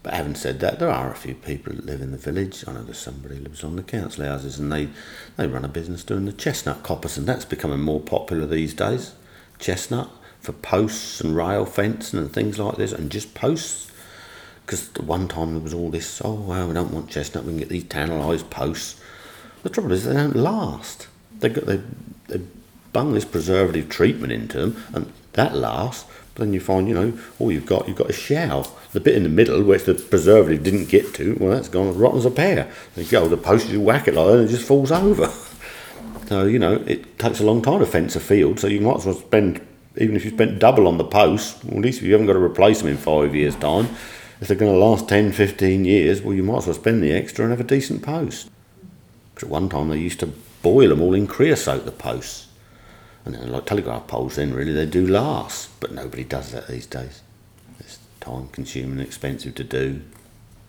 But having said that, there are a few people that live in the village. I know there's somebody who lives on the council houses, and they run a business doing the chestnut coppers, and that's becoming more popular these days. Chestnut for posts and rail fencing and things like this, and just posts. Because at one time there was all this, oh well, we don't want chestnut, we can get these tannerised posts. The trouble is they don't last. They bung this preservative treatment into them, and that lasts. But then you find, all you've got a shell. The bit in the middle, which the preservative didn't get to, well, that's gone as rotten as a pear. You go, the post, you whack it like that, and it just falls over. So, it takes a long time to fence a field, so you might as well spend, even if you spent double on the posts, well, at least if you haven't got to replace them in 5 years' time, if they're going to last 10, 15 years, well, you might as well spend the extra and have a decent post. Because at one time they used to boil them all in creosote, the posts. And then, like telegraph poles, then really they do last, but nobody does that these days. It's time consuming and expensive to do.